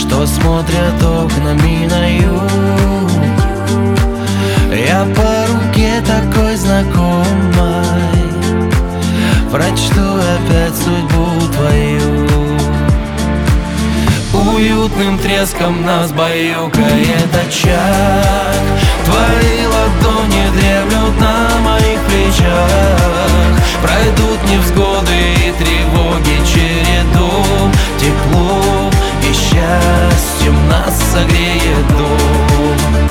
что смотрят окнами на юг. Я по руке такой знакомой прочту опять судьбу твою. Уютным треском нас баюкает очаг. Твои ладони дремлют на моих плечах. Пройдут невзгоды и тревоги череду. Теплом и счастьем нас согреет дом.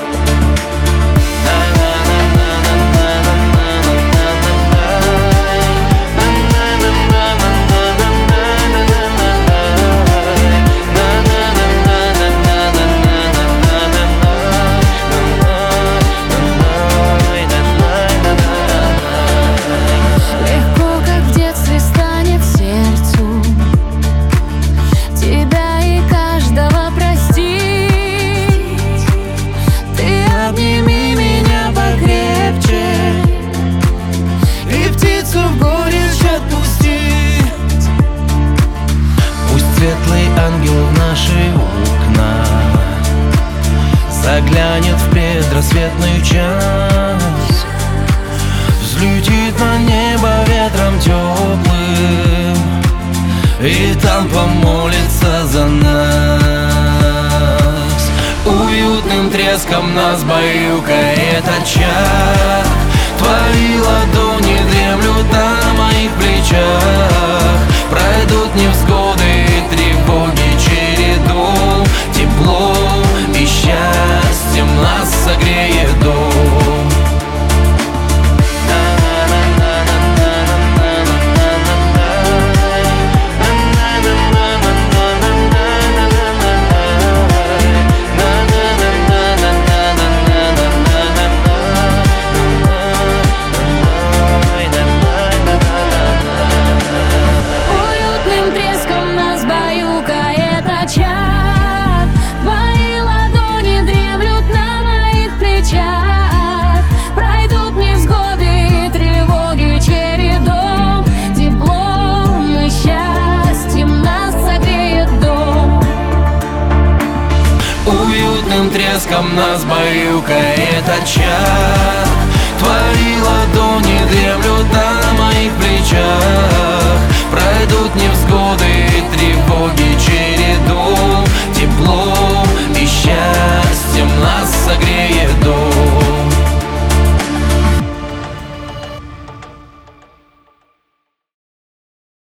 Светлый ангел в наши окна заглянет в предрассветный час, взлетит на небо ветром теплым и там помолится за нас. Уютным треском нас баюкает очаг. Твои ладони дремлют на моих плечах. Пройдут невзгоды и тревоги череду. Теплом и счастьем нас согреет дом. Уютным треском нас баюкает очаг.